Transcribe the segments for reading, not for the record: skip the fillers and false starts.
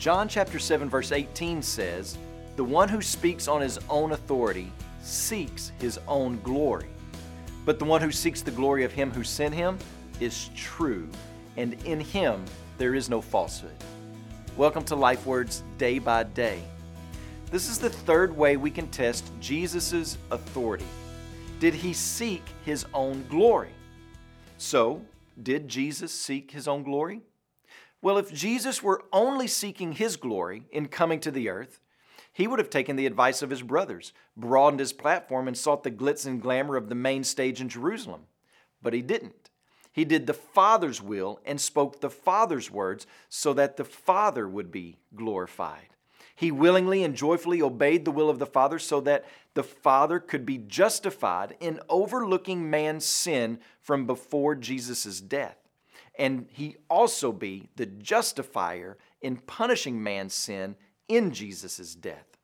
John chapter 7 verse 18 says, "The one who speaks on his own authority seeks his own glory. But the one who seeks the glory of him who sent him is true, and in him there is no falsehood." Welcome to Life Words Day by Day. This is the third way we can test Jesus' authority. Did he seek his own glory? So, did Jesus seek his own glory? Well, if Jesus were only seeking his glory in coming to the earth, he would have taken the advice of his brothers, broadened his platform, and sought the glitz and glamour of the main stage in Jerusalem. But he didn't. He did the Father's will and spoke the Father's words so that the Father would be glorified. He willingly and joyfully obeyed the will of the Father so that the Father could be justified in overlooking man's sin from before Jesus' death. And he also be the justifier in punishing man's sin in Jesus' death.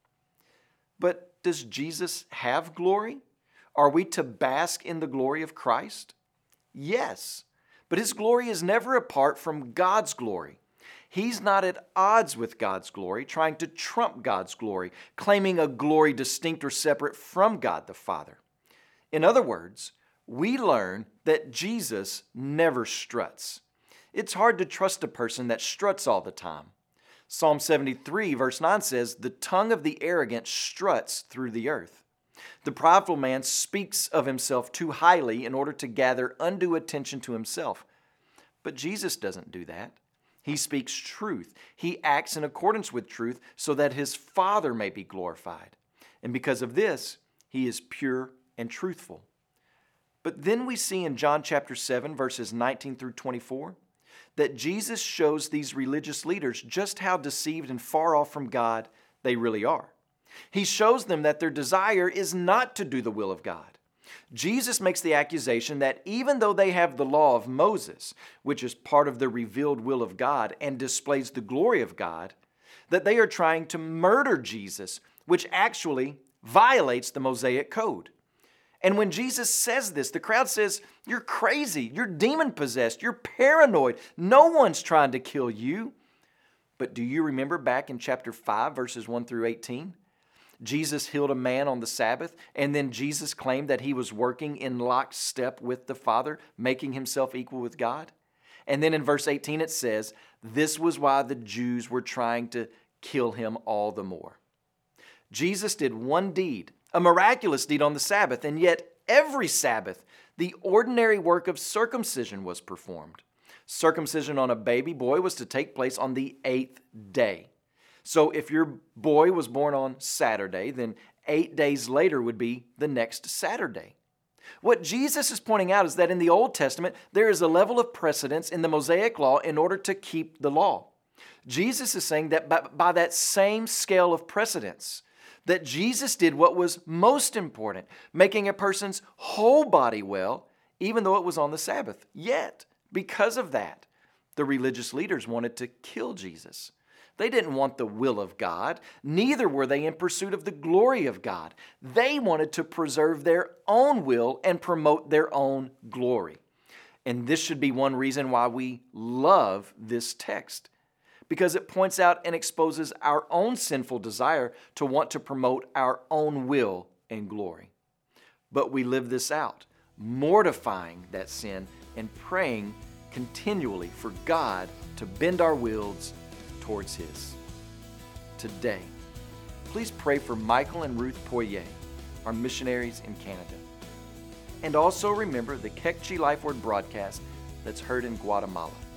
But does Jesus have glory? Are we to bask in the glory of Christ? Yes, but his glory is never apart from God's glory. He's not at odds with God's glory, trying to trump God's glory, claiming a glory distinct or separate from God the Father. In other words, we learn that Jesus never struts. It's hard to trust a person that struts all the time. Psalm 73 verse 9 says, "The tongue of the arrogant struts through the earth." The prideful man speaks of himself too highly in order to gather undue attention to himself. But Jesus doesn't do that. He speaks truth. He acts in accordance with truth so that his Father may be glorified. And because of this, he is pure and truthful. But then we see in John chapter 7 verses 19 through 24, that Jesus shows these religious leaders just how deceived and far off from God they really are. He shows them that their desire is not to do the will of God. Jesus makes the accusation that even though they have the law of Moses, which is part of the revealed will of God and displays the glory of God, that they are trying to murder Jesus, which actually violates the Mosaic code. And when Jesus says this, the crowd says, "You're crazy, you're demon-possessed, you're paranoid. No one's trying to kill you." But do you remember back in chapter 5, verses 1 through 18? Jesus healed a man on the Sabbath, and then Jesus claimed that he was working in lockstep with the Father, making himself equal with God. And then in verse 18 it says, this was why the Jews were trying to kill him all the more. Jesus did one deed, a miraculous deed on the Sabbath, and yet every Sabbath, the ordinary work of circumcision was performed. Circumcision on a baby boy was to take place on the 8th day. So if your boy was born on Saturday, then 8 days later would be the next Saturday. What Jesus is pointing out is that in the Old Testament, there is a level of precedence in the Mosaic law in order to keep the law. Jesus is saying that by that same scale of precedence, that Jesus did what was most important, making a person's whole body well, even though it was on the Sabbath. Yet, because of that, the religious leaders wanted to kill Jesus. They didn't want the will of God, neither were they in pursuit of the glory of God. They wanted to preserve their own will and promote their own glory. And this should be one reason why we love this text, because it points out and exposes our own sinful desire to want to promote our own will and glory. But we live this out, mortifying that sin and praying continually for God to bend our wills towards His. Today, please pray for Michael and Ruth Poirier, our missionaries in Canada. And also remember the Kekchi Life Word broadcast that's heard in Guatemala.